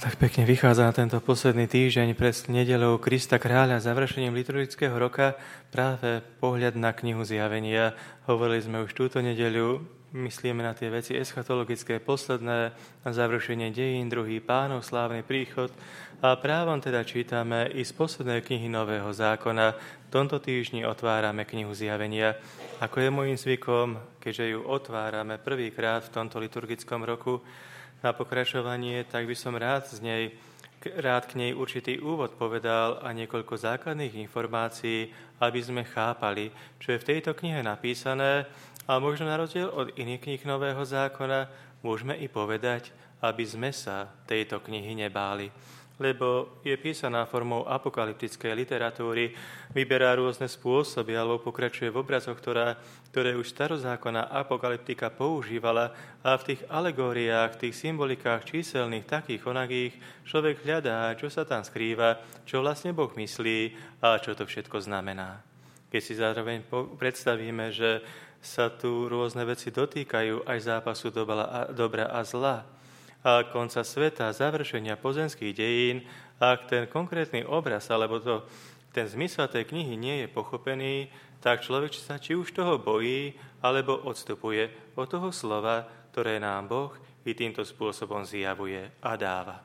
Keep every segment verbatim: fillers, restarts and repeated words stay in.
Tak pekne vychádza na tento posledný týždeň pred nedeľou Krista kráľa završením liturgického roka práve pohľad na knihu Zjavenia. Hovorili sme už túto nedeľu, myslíme na tie veci eschatologické, posledné, na završenie dejín, druhý Pánov slávny príchod a právom teda čítame i z poslednej knihy Nového zákona. V tomto týždni otvárame knihu Zjavenia. Ako je môjim zvykom, keďže ju otvárame prvýkrát v tomto liturgickom roku, na pokračovanie, tak by som rád z nej, rád k nej určitý úvod povedal a niekoľko základných informácií, aby sme chápali, čo je v tejto knihe napísané a možno na rozdiel od iných kníh Nového zákona môžeme i povedať, aby sme sa tejto knihy nebáli. Lebo je písaná formou apokalyptickej literatúry, vyberá rôzne spôsoby alebo pokračuje v obrazoch, ktorá, ktoré už starozákonná apokalyptika používala a v tých alegóriách, tých symbolikách číselných, takých onakých, človek hľadá, čo sa tam skrýva, čo vlastne Boh myslí a čo to všetko znamená. Keď si zároveň predstavíme, že sa tu rôzne veci dotýkajú aj zápasu dobra a zla, a konca sveta, završenia pozemských dejín, ak ten konkrétny obraz alebo to, ten zmysel tej knihy nie je pochopený, tak človek sa či už toho bojí, alebo odstupuje od toho slova, ktoré nám Boh i týmto spôsobom zjavuje a dáva.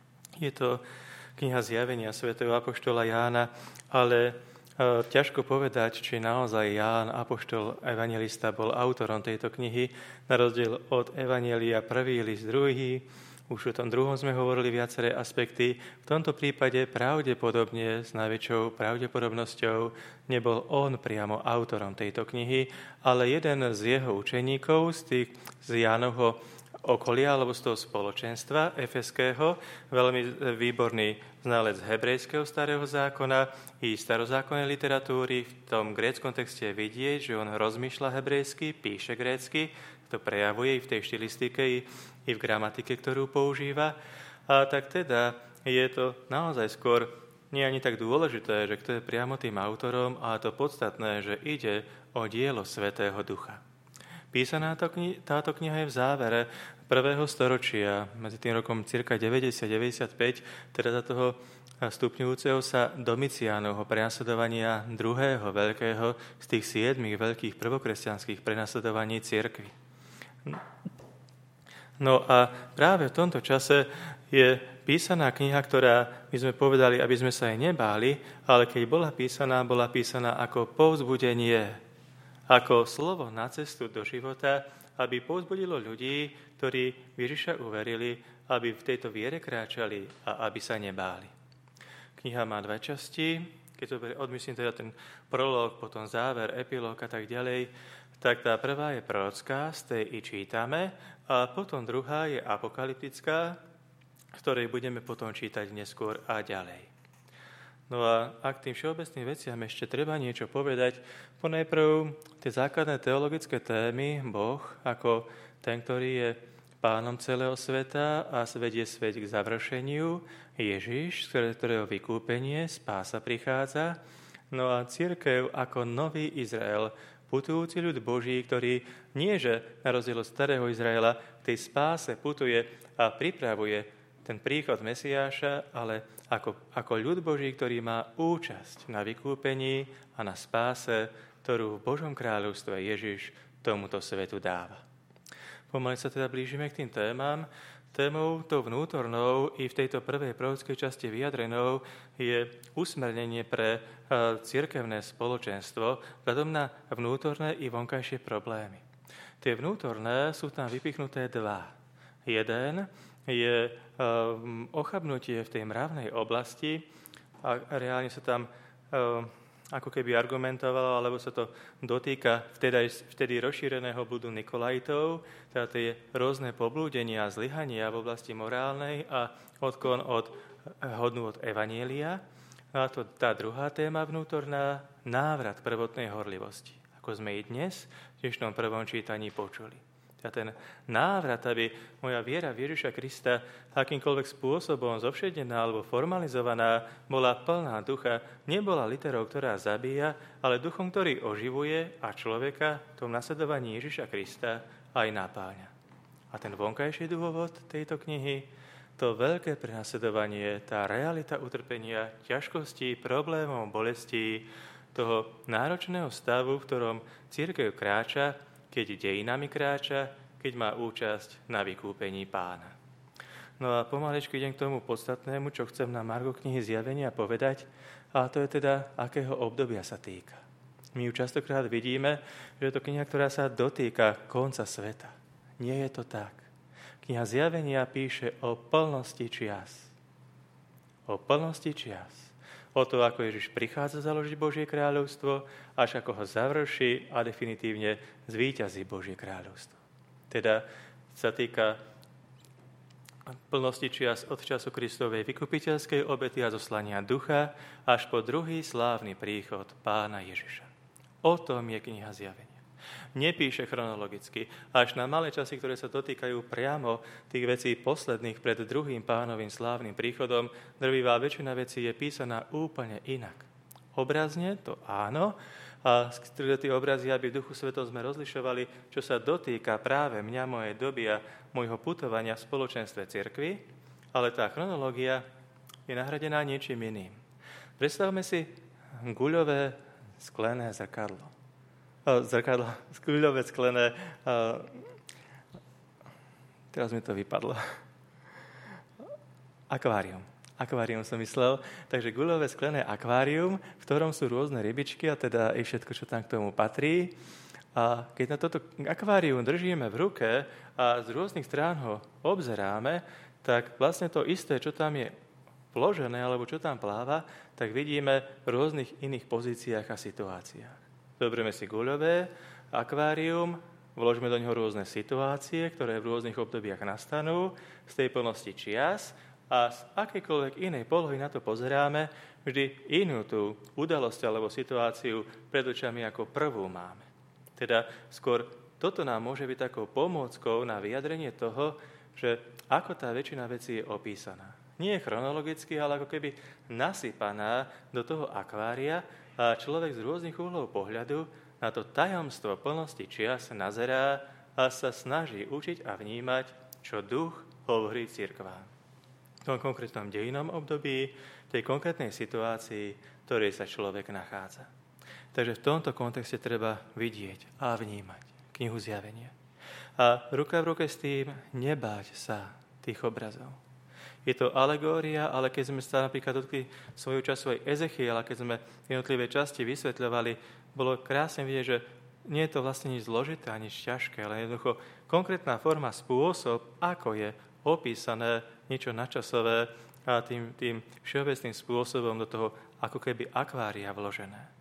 Je to kniha Zjavenia svätého apoštola Jána, ale e, ťažko povedať, či naozaj Ján, apoštol evanjelista, bol autorom tejto knihy, na rozdiel od Evanjelia prvý list druhý. Už o tom druhom sme hovorili viaceré aspekty. V tomto prípade pravdepodobne, s najväčšou pravdepodobnosťou, nebol on priamo autorom tejto knihy, ale jeden z jeho učeníkov, z, tých, z Jánovho okolia, alebo z toho spoločenstva efeského, veľmi výborný znalec hebrejského starého zákona i starozákonnej literatúry. V tom gréckom texte je vidieť, že on rozmýšľa hebrejsky, píše grécky, to prejavuje i v tej štilistike, i, i v gramatike, ktorú používa. A tak teda je to naozaj skôr nie ani tak dôležité, že kto je priamo tým autorom, a to podstatné, že ide o dielo Svätého Ducha. Písaná to kni- táto kniha je v závere prvého storočia, medzi tým rokom cirka deväťdesiat deväťdesiatpäť, teda za toho stupňujúceho sa Domiciánovho prenasledovania druhého veľkého z tých siedmých veľkých prvokresťanských prenasledovaní cirkvi. No a práve v tomto čase je písaná kniha, ktorá, my sme povedali, aby sme sa jej nebáli, ale keď bola písaná, bola písaná ako povzbudenie, ako slovo na cestu do života, aby povzbudilo ľudí, ktorí Ježiša uverili, aby v tejto viere kráčali a aby sa nebáli. Kniha má dve časti, keď to odmyslím teda ten prolog, potom záver, epilóg a tak ďalej, tak tá prvá je prorocká, z tej i čítame, a potom druhá je apokalyptická, v ktorej budeme potom čítať neskôr a ďalej. No a ak tým všeobecným veciam ešte treba niečo povedať, ponajprv tie základné teologické témy, Boh ako ten, ktorý je pánom celého sveta a vedie svet k završeniu, Ježiš, z ktorého vykúpenie, spása prichádza, no a cirkev ako nový Izrael, putujúci ľud Boží, ktorý nie, že na rozdiel od starého Izraela k tej spáse putuje a pripravuje ten príchod Mesiáša, ale ako, ako ľud Boží, ktorý má účasť na vykúpení a na spáse, ktorú v Božom kráľovstve Ježiš tomuto svetu dáva. Pomaly sa teda blížime k tým témam. Témou tou vnútornou i v tejto prvej prorockej časti vyjadrenou je usmernenie pre cirkevné spoločenstvo vzhľadom na vnútorné i vonkajšie problémy. Tie vnútorné sú tam vypichnuté dva. Jeden je ochabnutie v tej mravnej oblasti a reálne sa tam ako keby argumentovalo, alebo sa to dotýka vtedy, vtedy rozšíreného blúdu Nikolajtov, teda tie rôzne poblúdenia a zlyhania v oblasti morálnej a odklon od hodnôt od evanjelia. A to tá druhá téma vnútorná, návrat prvotnej horlivosti, ako sme i dnes v dnešnom prvom čítaní počuli. A ten návrat, aby moja viera v Ježiša Krista akýmkoľvek spôsobom zovšednená alebo formalizovaná bola plná ducha, nebola literou, ktorá zabíja, ale duchom, ktorý oživuje a človeka v tom nasledovaní Ježiša Krista aj napáľa. A ten vonkajší dôvod tejto knihy, to veľké prenasledovanie, tá realita utrpenia, ťažkostí, problémov, bolestí, toho náročného stavu, v ktorom cirkev kráča, keď dejinami kráča, keď má účasť na vykúpení Pána. No a pomaličky idem k tomu podstatnému, čo chcem na margo knihy Zjavenia povedať, a to je teda, akého obdobia sa týka. My ju častokrát vidíme, že je to kniha, ktorá sa dotýka konca sveta. Nie je to tak. Kniha Zjavenia píše o plnosti čias. O plnosti čias. O to, ako Ježiš prichádza založiť Božie kráľovstvo, až ako ho završí a definitívne zvíťazí Božie kráľovstvo. Teda sa týka plnosti čias od času Kristovej vykupiteľskej obety a zoslania ducha až po druhý slávny príchod Pána Ježiša. O tom je kniha Zjavenia. Nepíše chronologicky, až na malé časy, ktoré sa dotýkajú priamo tých vecí posledných pred druhým Pánovým slávnym príchodom, drvivá väčšina vecí je písaná úplne inak. Obrazne to áno, a skrze tie obrazy, aby v Duchu Svetom sme rozlišovali, čo sa dotýka práve mňa, mojej doby a môjho putovania v spoločenstve cirkvi, ale tá chronológia je nahradená niečím iným. Predstavme si guľové sklené zrkadlo. Zrkadlo, guľové sklené... Uh, teraz mi to vypadlo. Akvárium. Akvárium som myslel. Takže guľové sklené akvárium, v ktorom sú rôzne rybičky a teda i všetko, čo tam k tomu patrí. A keď na toto akvárium držíme v ruke a z rôznych strán ho obzeráme, tak vlastne to isté, čo tam je vložené alebo čo tam pláva, tak vidíme v rôznych iných pozíciách a situáciách. Zoberieme si guľové akvárium, vložíme do neho rôzne situácie, ktoré v rôznych obdobiach nastanú, z tej plnosti čias a z akejkoľvek inej polohy na to pozeráme, vždy inú tú udalosť alebo situáciu pred očami ako prvú máme. Teda skôr toto nám môže byť takou pomôckou na vyjadrenie toho, že ako tá väčšina vecí je opísaná. Nie chronologicky, ale ako keby nasypaná do toho akvária a človek z rôznych uhlov pohľadu na to tajomstvo plnosti čias nazerá a sa snaží učiť a vnímať, čo duch hovorí cirkvám. V tom konkrétnom dejinnom období, tej konkrétnej situácii, v ktorej sa človek nachádza. Takže v tomto kontexte treba vidieť a vnímať knihu Zjavenia. A ruka v ruke s tým nebáť sa tých obrazov. Je to alegória, ale keď sme sa napríklad dotkli svoju času aj Ezechiela, keď sme jednotlivé časti vysvetľovali, bolo krásne vidieť, že nie je to vlastne nič zložité a nič ťažké, ale jednoducho konkrétna forma, spôsob, ako je opísané niečo nadčasové a tým, tým všeobecným spôsobom do toho ako keby akvária vložené.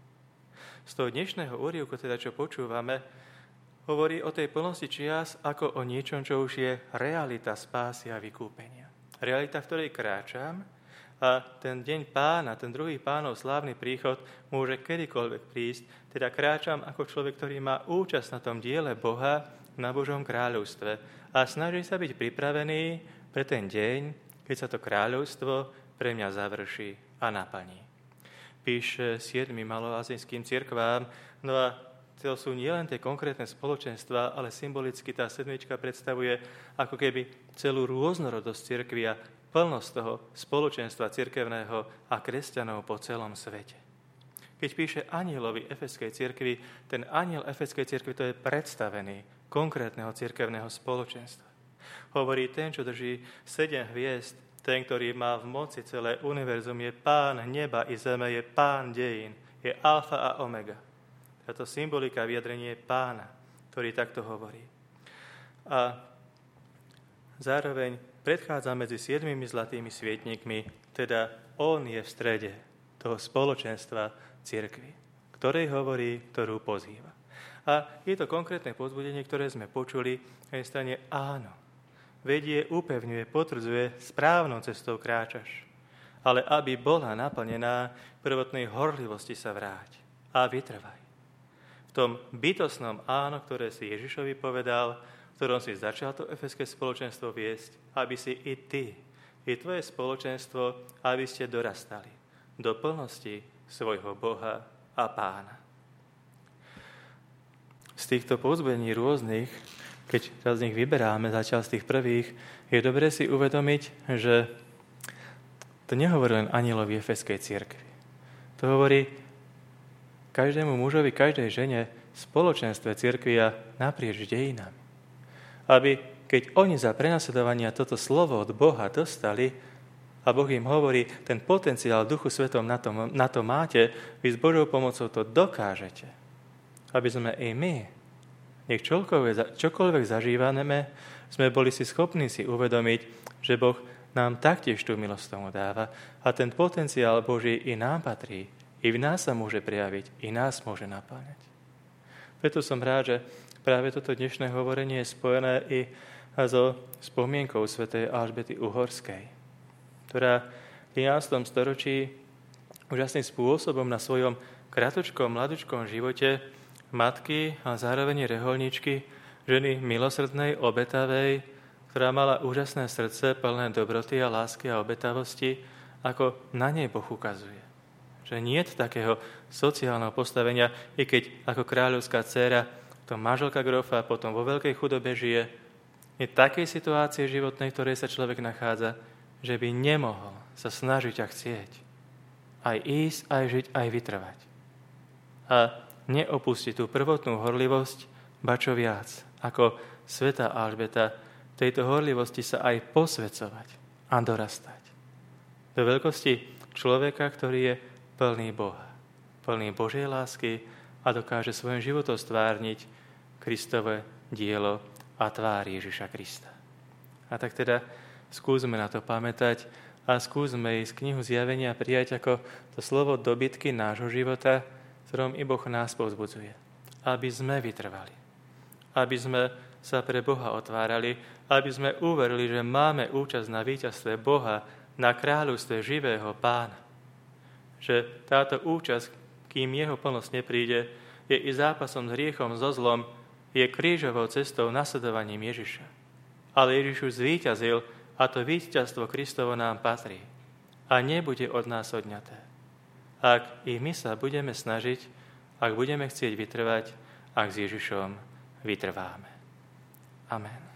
Z toho dnešného úryvku, teda čo počúvame, hovorí o tej plnosti čias ako o niečom, čo už je realita spásy a vykúpenia. Realita, v ktorej kráčam a ten deň Pána, ten druhý Pánov slávny príchod môže kedykoľvek prísť. Teda kráčam ako človek, ktorý má účasť na tom diele Boha na Božom kráľovstve a snaží sa byť pripravený pre ten deň, keď sa to kráľovstvo pre mňa završí a naplní. Píše siedmym maloazijským cirkvám, no a to sú nielen tie konkrétne spoločenstva, ale symbolicky tá sedmička predstavuje ako keby celú rôznorodosť cirkvi a plnosť toho spoločenstva cirkevného a kresťanov po celom svete. Keď píše anjelovi Efeskej cirkvi, ten anjel Efeskej cirkvi to je predstavený konkrétneho cirkevného spoločenstva. Hovorí ten, čo drží sedem hviezd, ten, ktorý má v moci celé univerzum, je pán neba i zeme, je pán dejín, je alfa a omega. Táto symbolika vyjadrenie Pána, ktorý takto hovorí. A zároveň predchádza medzi siedmimi zlatými svietnikmi, teda on je v strede toho spoločenstva cirkvi, ktorej hovorí, ktorú pozýva. A je to konkrétne povzbudenie, ktoré sme počuli, na jednej strane áno. Vedie, upevňuje, potvrdzuje, správnou cestou kráčaš. Ale aby bola naplnená, prvotnej horlivosti sa vráť a vytrvaj. V tom bytostnom áno, ktoré si Ježišovi povedal, v ktorom si začal to efeské spoločenstvo viesť, aby si i ty, i tvoje spoločenstvo, aby ste dorastali do plnosti svojho Boha a Pána. Z týchto povzbudení rôznych keď z nich vyberáme, začal z tých prvých, je dobré si uvedomiť, že to nehovorí len anilovi Efeskej cirkvi. To hovorí každému mužovi, každej žene v spoločenstve cirkvi a naprieč dejinami. Aby keď oni za prenasledovania toto slovo od Boha dostali a Boh im hovorí, ten potenciál v Duchu Svetom na to, na to máte, vy s Božou pomocou to dokážete. Aby sme i my, nech čokoľvek, čokoľvek zažívame, sme boli si schopní si uvedomiť, že Boh nám taktiež tú milosť tomu dáva a ten potenciál Boží i nám patrí, i v nás sa môže prejaviť, i nás môže napáňať. Preto som rád, že práve toto dnešné hovorenie je spojené i so spomienkou svätej Alžbety Uhorskej, ktorá v jedenástom storočí úžasným spôsobom na svojom kratučkom, mladučkom živote matky a zároveň reholníčky, ženy milosrdnej, obetavej, ktorá mala úžasné srdce, plné dobroty a lásky a obetavosti, ako na nej Boh ukazuje. Že nie je takého sociálneho postavenia, i keď ako kráľovská dcéra, to manželka grofa, potom vo veľkej chudobe žije, je takej situácie životnej, ktorej sa človek nachádza, že by nemohol sa snažiť a chcieť aj ísť, aj žiť, aj vytrvať. A neopustiť tú prvotnú horlivosť, ba čo viac, ako svätá Alžbeta, tejto horlivosti sa aj posvedzovať a dorastať. Do veľkosti človeka, ktorý je plný Boha, plný Božej lásky a dokáže svojim životom stvárniť Kristové dielo a tvár Ježiša Krista. A tak teda skúsme na to pamätať a skúsme ísť knihu Zjavenia prijať ako to slovo dobytky nášho života, ktorom i Boh nás povzbudzuje. Aby sme vytrvali. Aby sme sa pre Boha otvárali. Aby sme uverili, že máme účasť na víťazstve Boha, na kráľovstve živého Pána. Že táto účasť, kým jeho plnosť nepríde, je i zápasom s hriechom, so zlom, je krížovou cestou nasledovaním Ježiša. Ale Ježiš už zvíťazil a to víťazstvo Kristovo nám patrí. A nebude od nás odňaté. Ak i my sa budeme snažiť, ak budeme chcieť vytrvať, ak s Ježišom vytrváme. Amen.